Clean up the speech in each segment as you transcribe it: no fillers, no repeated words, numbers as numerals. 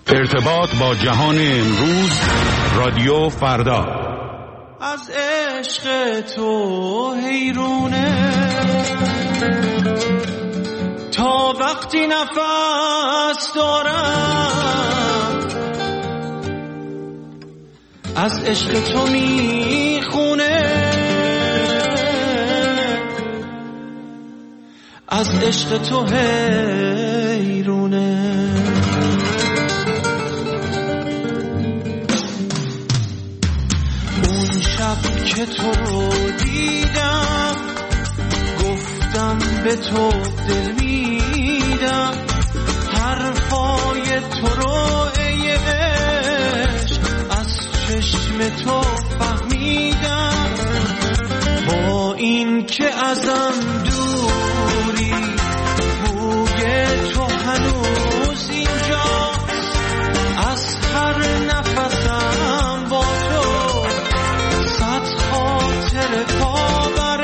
ارتباط با جهان امروز، رادیو فردا. از عشق تو حیرونه تا وقتی نفس دارم، از عشق تو میخونه، از عشق تو حیرونه. اون شب که تو رو دیدم گفتم به تو دل میدم، حرفای تو رو ای عشق از چشم تو فهمیدم. با این که ازم دوری بوی تو هنوز اینجاست، از هر نفسم با تو صد خاطر پاور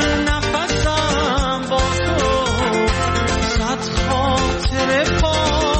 با تو صد خاطر پا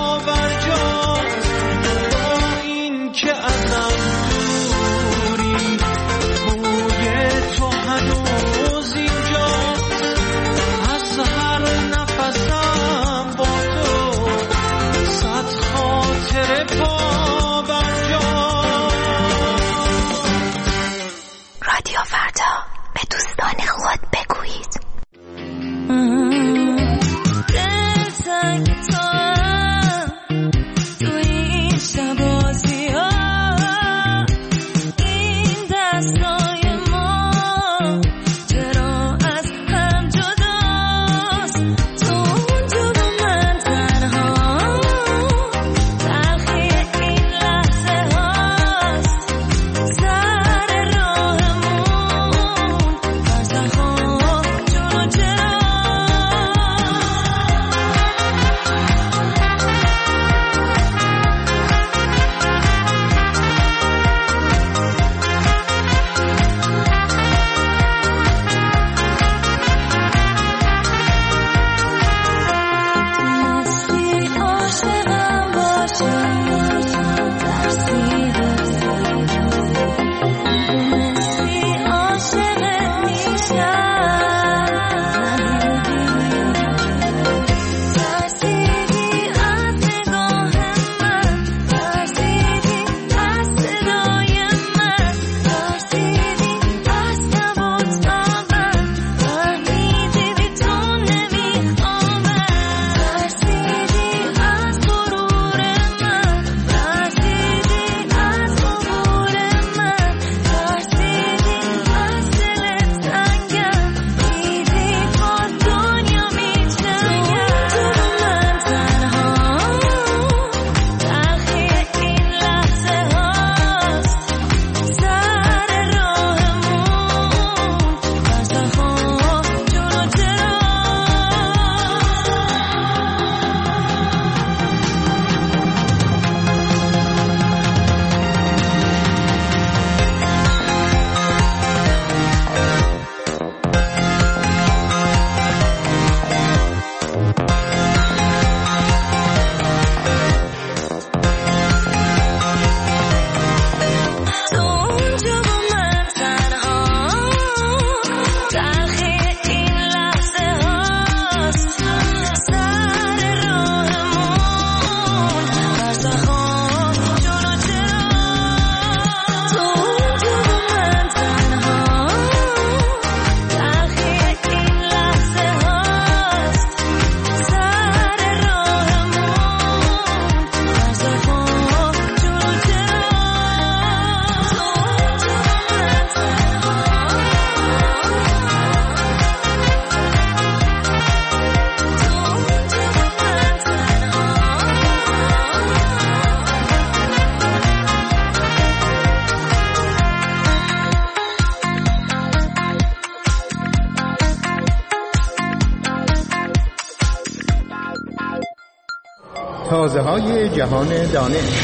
تازه‌های جهان دانش.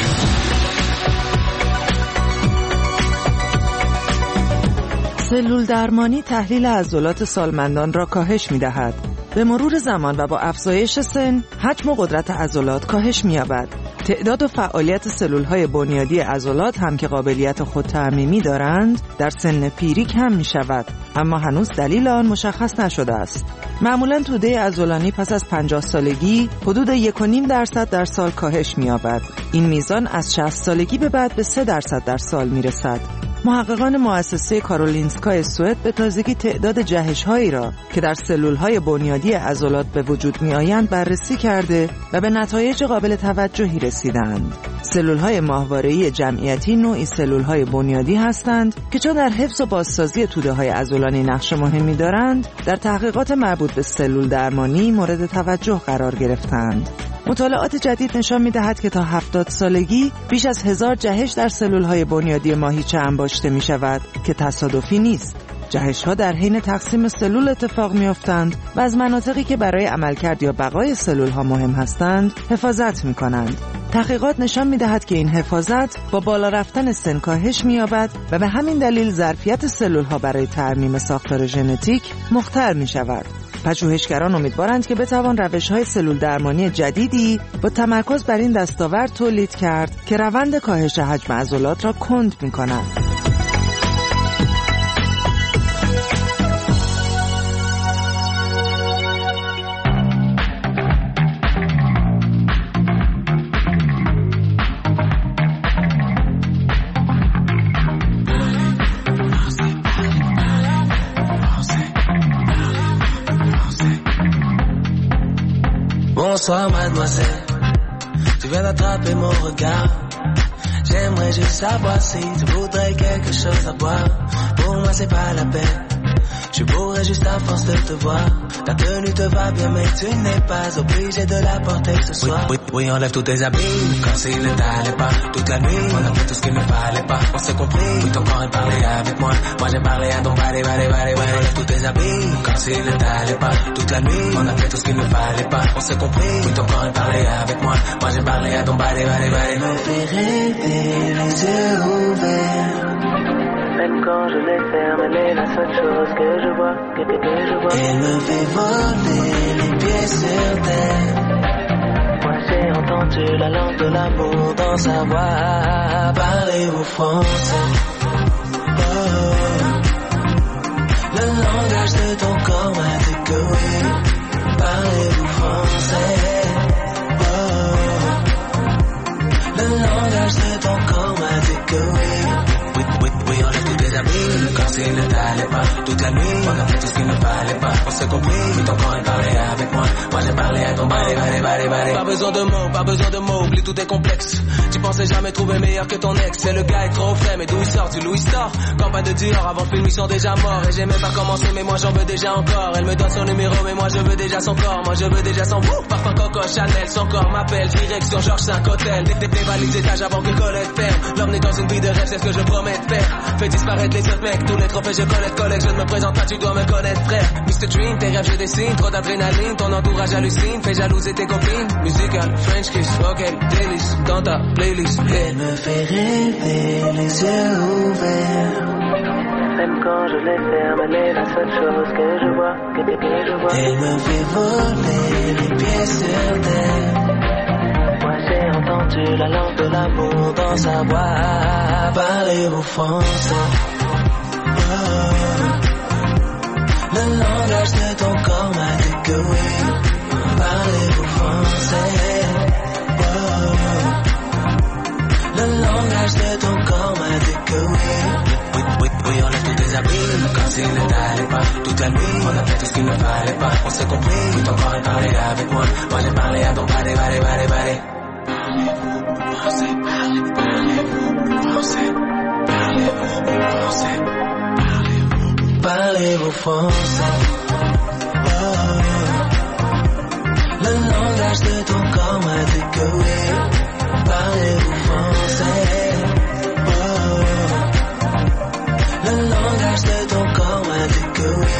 سلول درمانی تحلیل عضلات سالمندان را کاهش می‌دهد. به مرور زمان و با افزایش سن، حجم و قدرت عضلات کاهش می‌یابد. تعداد و فعالیت سلول‌های بنیادی عضلات هم که قابلیت خودترمیمی دارند، در سن پیری کم می‌شود، اما هنوز دلیل آن مشخص نشده است. معمولاً توده عضلانی پس از 50 سالگی حدود 1.5% در سال کاهش می‌یابد. این میزان از 60 سالگی به بعد به 3% در سال می‌رسد. محققان مؤسسه کارولینسکای سوئد به تازگی تعداد جهش‌هایی را که در سلول‌های بنیادی عضلات به وجود می‌آیند بررسی کرده و به نتایج قابل توجهی رسیدند. سلول‌های ماهواره‌ای جمعیتی نوعی سلول‌های بنیادی هستند که چون در حفظ و بازسازی توده‌های عضلانی نقش مهمی دارند، در تحقیقات مربوط به سلول درمانی مورد توجه قرار گرفتند. مطالعات جدید نشان می‌دهد که تا 70 سالگی بیش از 1000 جهش در سلول‌های بنیادی ماهیچه انباشته می‌شود که تصادفی نیست. جهش‌ها در حین تقسیم سلول اتفاق می‌افتند و از مناطقی که برای عملکرد یا بقای سلول‌ها مهم هستند حفاظت می‌کنند. تحقیقات نشان می‌دهد که این حفاظت با بالا رفتن سن کاهش می‌یابد و به همین دلیل ظرفیت سلول‌ها برای ترمیم ساختار ژنتیک مختل می‌شود. پژوهشگران امیدوارند که بتوان روش‌های سلول درمانی جدیدی با تمرکز بر این دستاورد تولید کرد که روند کاهش حجم عضلات را کند می‌کند. Bonsoir mademoiselle, tu viens d'attraper mon regard. J'aimerais juste savoir si tu voudrais quelque chose à boire. Pour moi c'est pas la peine, je pourrais juste à force de te voir. Ta tenue te va bien mais tu n'es pas obligé de la porter ce soir. Oui, enlève tous tes habits, comme s'il ne t'allait pas. Toute la nuit, on a fait tout ce qu'il ne fallait pas. On s'est compris, oui ton corps est parlé avec moi. Moi j'ai parlé à ton body. Oui, enlève tous tes habits, comme s'il ne t'allait pas. Toute la nuit, on a fait tout ce qu'il ne fallait pas. On s'est compris, oui ton corps est parlé avec moi. Moi j'ai parlé à ton body. Me fait rêver les yeux ouverts. Même quand je les ferme, elle est la seule chose que je vois, que je vois. Elle me fait voler les pieds sur terre. Moi j'ai entendu la langue de l'amour dans sa voix. Parlez-vous français? Oh. Le langage de ton corps m'a dit que oui. Parlez-vous français? Oh. Le langage de ton corps m'a dit que oui. Oui, on a tous des amis, comme s'il ne t'allait pas. Toute la nuit, on a fait tout ce qu'il ne fallait pas. On s'est compris, oui ton corps est parlé avec moi. Moi j'ai parlé à ton body. Pas besoin de mots, oublie tous tes complexes. Tu pensais jamais trouver meilleur que ton ex. C'est le gars est trop fait, mais d'où il sort? Du Louis Store. Campagne de Dior, avant le film ils sont déjà morts. Et j'ai même pas commencé, mais moi j'en veux déjà encore. Elle me donne son numéro, mais moi je veux déjà son corps. Moi je veux déjà son parfum Coco Chanel. Son corps m'appelle, direction Georges 5 Hôtel. Des valises étages avant que Colette ferme. L'homme est dans une vie de rêve, c'est ce que je promets de faire. Fais disparaître les autres mecs, tous les trophées je collègue, je ne me présente pas, tu dois me connaître frère. Mr. Dream, tes rêves je dessine, trop d'adrénaline, ton entourage hallucine, fais jalouser tes copines. Musical, French kiss, ok, délice, dans ta playlist. Elle me fait rêver les yeux ouverts. Même quand je les ferme, elle est la seule chose que je vois, que je vois. Elle me fait voler les pieds sur terre. Moi j'ai entendu la langue de l'amour dans sa voix. Parlez-vous français? Oh. Le langage de ton corps m'a dit que oui. Parlez-vous français? Oh. Le langage de ton corps m'a dit que oui. Oui, on a tous des habits, comme s'il ne t'allait pas. Toute la nuit, on a fait tout ce qu'il ne fallait pas. On s'est compris, oui ton corps est parlé avec moi. Moi j'ai parlé à ton body. Parlez-vous français? Oh. Le langage de ton corps m'a dit que oui. Parlez-vous français? Oh. Le langage de ton corps m'a dit que oui.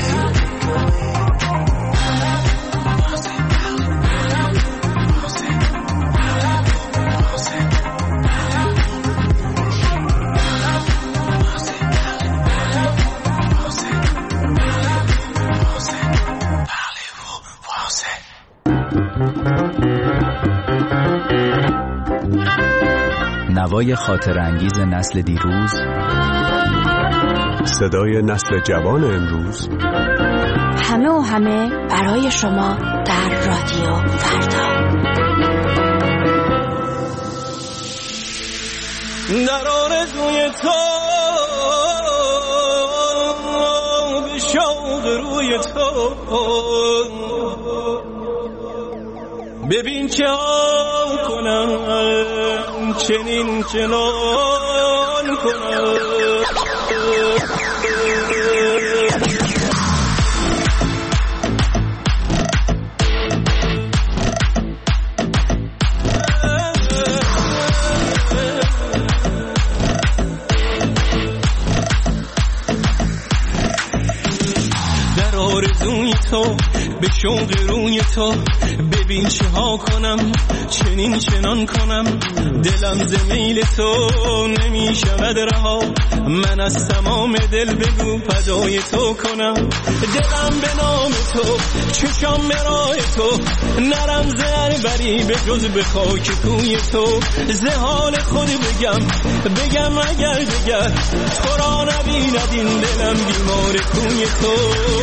نوای خاطرانگیز نسل دیروز، صدای نسل جوان امروز، همه و همه برای شما در رادیو فردا. در آرزوی تو به شوق روی تو ببین چه کنم چنین چنان کنم در آرزوی تو به شوق روی تو ببین چه ها کنم چنین چنان کنم دلم ز میل تو نمی شود رها من از تمام دل بگو فدای تو کنم دلم به نام تو چشام مرای تو نرم زر بری به جز به خاک کوی تو ز حال خود بگم اگر دگر تو را نبیند این دلم بیمار کوی تو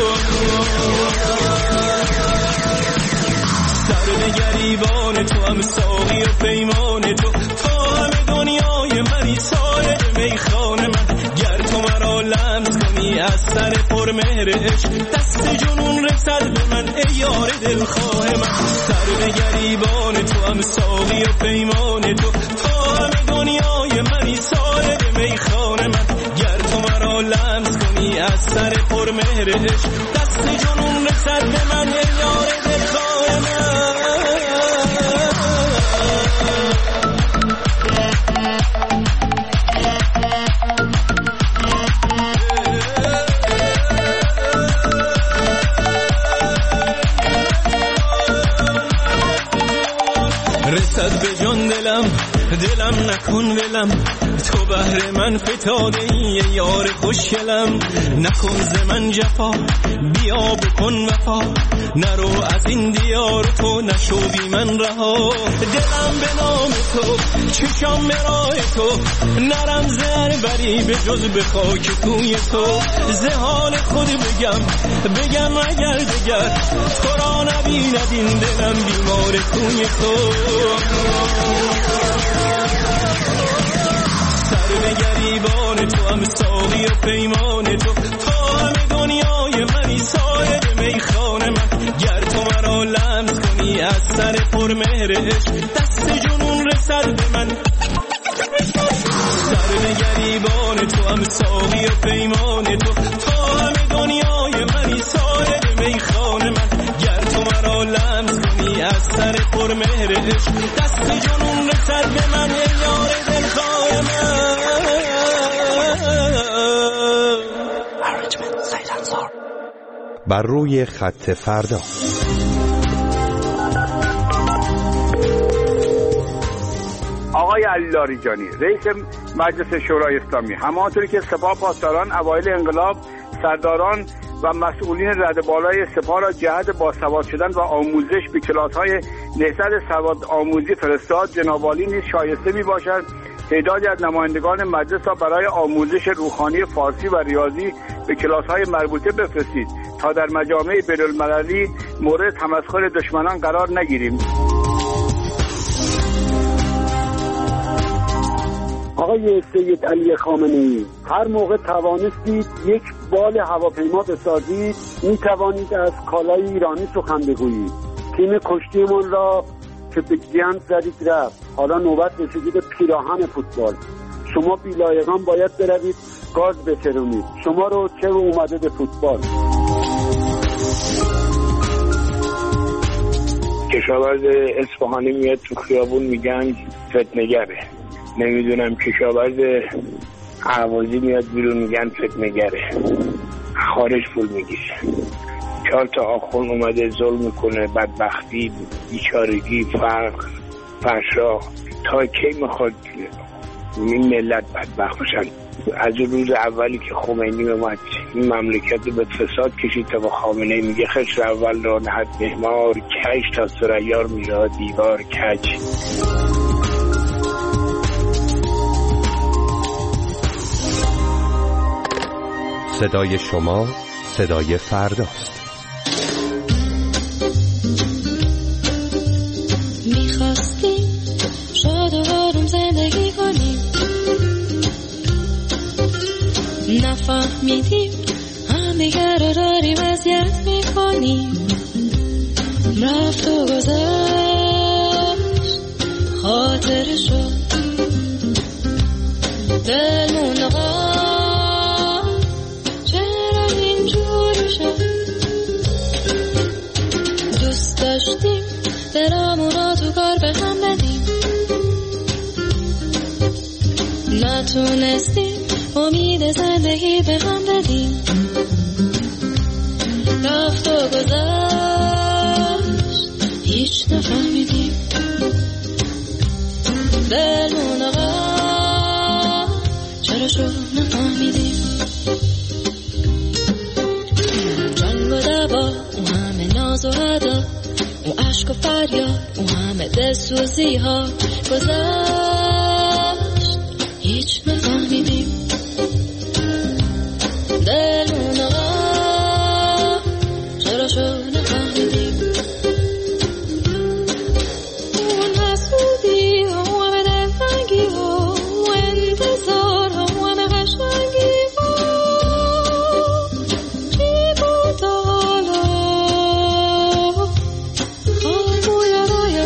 سر به گریبان تو هم ساقی و پیمان تو همه دنیای منی سایر میخانه من گر تو مرا لمس کنی از سر پر مهر عشق دست جنون رسد به من ای یار دلخواه من سر به گریبان تو هم ساقی و پیمان تو همه دنیای منی سایر میخانه من گر تو مرا لمس کنی از سر پر مهر عشق دست جنون رسد به من ای یار دلخواه من رسد به جان دلم نکن ولم تو بهر من فتاده ای یار خوشگلم نکن ز من جفا بیا بکن وفا نرو از این دیار تو نشو بی من رها دلم به نام تو چشام مرای تو نرم زر بری به جز به خاک کوی تو ز حال خود بگم اگر دگر تو را نبیند این دلم بیمار کوی تو سر به گریبان تو هم ساقی و پیمان تو همه دنیای منی سایر میخانه من گر تو مرا لمس کنی از سر پر مهر عشق دست جنون رسد به من سر به گریبان تو هم ساقی و پیمان تو همه دنیای منی سایر میخانه من گر تو مرا لمس کنی از سر پر مهر عشق دست جنون رسد به من ای یار دلخواه من بر روی خط فردا. آقای علی لاریجانی رئیس مجلس شورای اسلامی، همانطوری که سپاه پاسداران اوایل انقلاب سرداران و مسئولین رده بالای سپاه را جهت باسواد شدن و آموزش به کلاس‌های نهضت سواد آموزی فرستاد، جناب عالی نیز شایسته می‌باشد تعدادی از نمایندگان مجلس را برای آموزش روحانی فارسی و ریاضی به کلاس‌های مربوطه بفرستید تا در مجامع بین‌المللی مورد تمسخر دشمنان قرار نگیریم. آقای سید علی خامنه‌ای، هر موقع توانستید یک بال هواپیما بسازید می توانید از کالای ایرانی سخن بگویید. تیم کشتیمون را که به گند زدید رفت، حالا نوبت رسیدید به پیراهن فوتبال. شما بی‌لایقان باید بروید گاز بچرونید. شما رو چه اومده به فوتبال؟ کشاورز اصفهانی میاد تو خیابون میگن فتنه‌گره. نمیدونم کشاورز اهوازی میاد بیرون میگن فتنه‌گره. خارج پول میگیره. 4 تا آخون اومده ظلم میکنه، بدبختی، بیچارگی، فقر، فحشا. تا کی میخواد این ملت بدبخت بشن؟ از روز اولی که خمینی اومد این مملکت رو به فساد کشید تا با خامنه‌ای میگه خشر اول را نهد مهمار کج تا سریار میره دیوار کج. صدای شما صدای فرداست. میخواستیم شاد و آروم زندگی کنیم، نفهمیدیم همدیگر رو داریم اذیت میکنیم. رفت و گذشت خاطرشو، دلمون آقا چرا اینجوری شد. دوست داشتیم دلمون رو تو کار به هم بدیم، نتونستیم امید زندگی به هم بدیم. رفت و گذشت هیچ نفهمیدیم، دلمون آقا چرا شد نفهمیدیم. جنگ و دعوا، اون همه ناز و ادا، اون عشق و فریاد، اون همه دلسوزی ها گذشت هیچ نفهمیدیم. دلمون آقا چرا شد نفهمیدیم. اون حسودی ها، همه دلتنگی ها، انتظار ها، همه قشنگی ها، چی بود تا حالا خواهی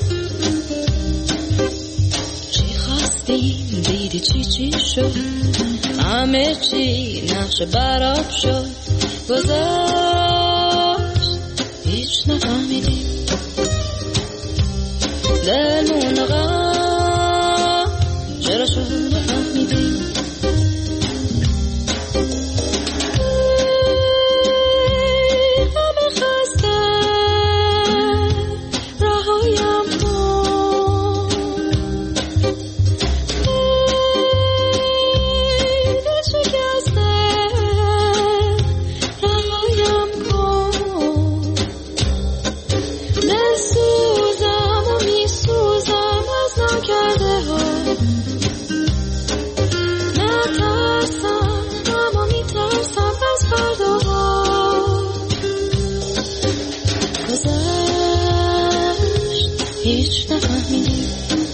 چی خواستیم دیدی چی شد، همه چی نقش براب شد گذشت هیچ نفهمیدیم. دلمون آقا چرا شد نفهمیدیم. همه خسته رهایم کن، دل شکسته رهایم کن. دل سوزم و میسوزم از نکرده ها، نترسم اما میترسم از فرداها. گذشت هیچ نفهمیدیم.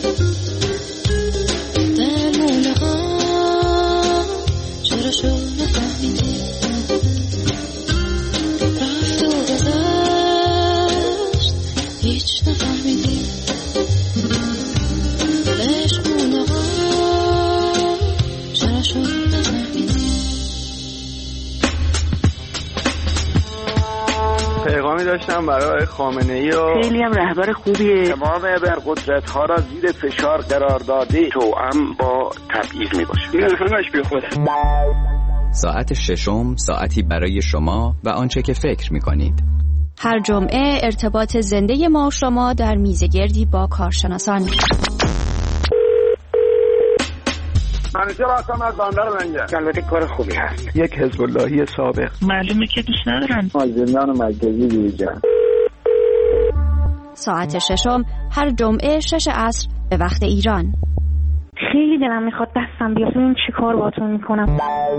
دلمون آقا چرا شد نفهمیدیم. رفت و گذشت هیچ نفهمیدیم. عشقمون آقا چرا شد نفهمیدیم. پیغامی داشتم برای خامنه‌ای و خیلی هم رهبر خوبیه. تمام ابرقدرت‌ها را زیر فشار قرار داده، توأم با تبعیض میباشه. این همش بی خوده. ساعت ششم، ساعتی برای شما و آنچه که فکر می‌کنید. هر جمعه ارتباط زنده ما و شما در میزگردی با کارشناسان. منیجر هستم از بندر منگه. البته کار خوبی هست. یک حزب اللهی سابق. معلومه که دوست ندارن. زندان مرکزی بیرجان. ساعت ششم هر جمعه 6 عصر به وقت ایران. خیلی دلم میخواد دستم بیاد ببینم چی کار باهاتون میکنم.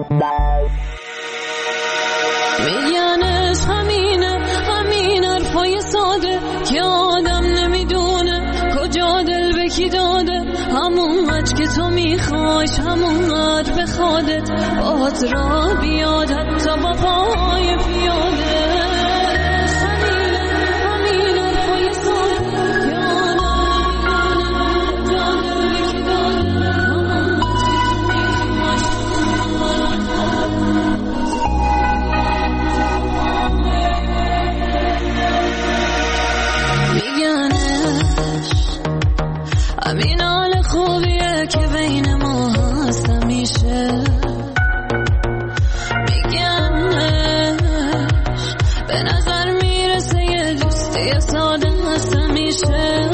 میگن عشق همینه، همین حرفای ساده که آدم نمیدونه کجا دل به کی داده. همون قدر که تو میخوایش، همون قدر به خودت باهات را بیاد، حتی با پای پیاده. همین حرفای ساده که آدم نمیدونه کجا دل به کی داده. همون همین حال خوبیه که بین ما هست همیشه. میگنش به نظر میرسه یه دوستی ساده هست همیشه.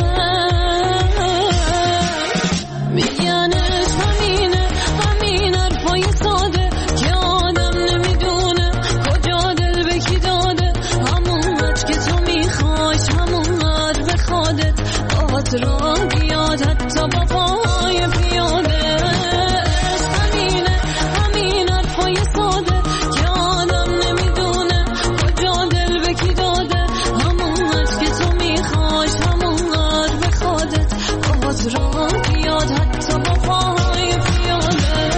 میگنش همینه، همین حرفای ساده که آدم نمیدونه کجا دل به کی داده. همون قدر که تو میخوایش، همون قدر به خودت باهات را بیاد، حتی با پای پیاده. همینه، همین حرفای ساده که باهات را بیاد حتی با پاهای پیاده.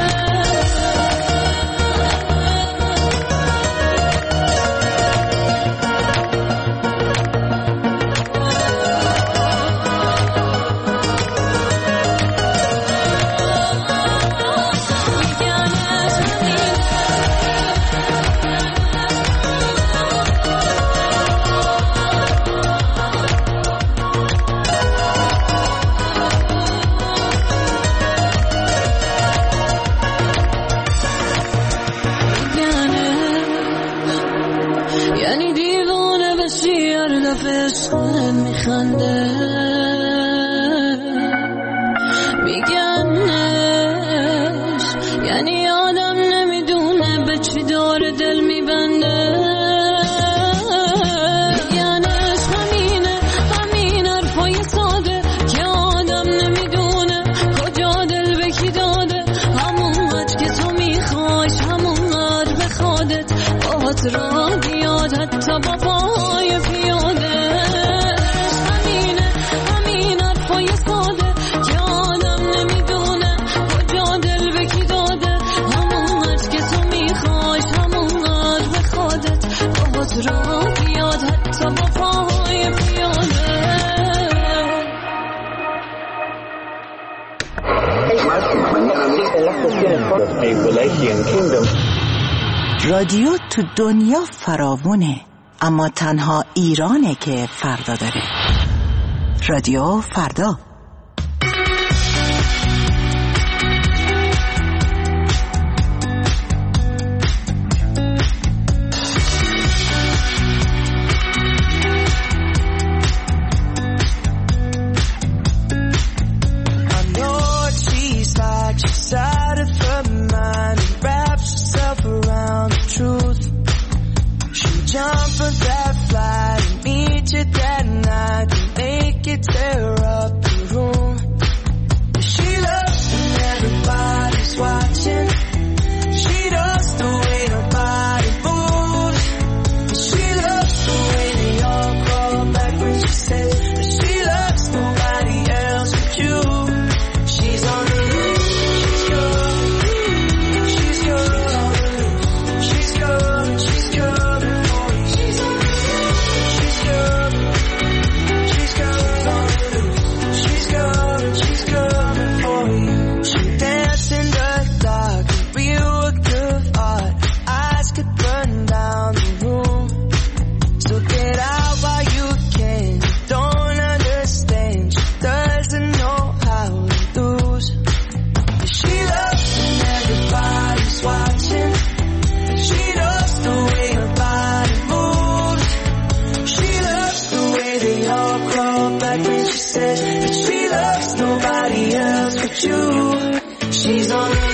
یعنی دیوانه بشی هر دفعه عشقت میخنده، میگنش یعنی آدم نمیدونه به چی داره دل میبنده. میگنش همینه همین حرفای ساده که آدم نمیدونه کجا دل به کی داده. همونقدر که تو میخوایش همونقدر به خودت باهات را بیاد حتی با پاهای پیاده. همینه همین حرفای ساده که آدم نمیدونه کجا دل به کی داده. همونقدر که تو میخوایش همونقدر به خودت باهات را بیاد حتی با پاهای پیاده. رادیو تو دنیا فراوونه، اما تنها ایرانه که فردا داره. رادیو فردا. She's on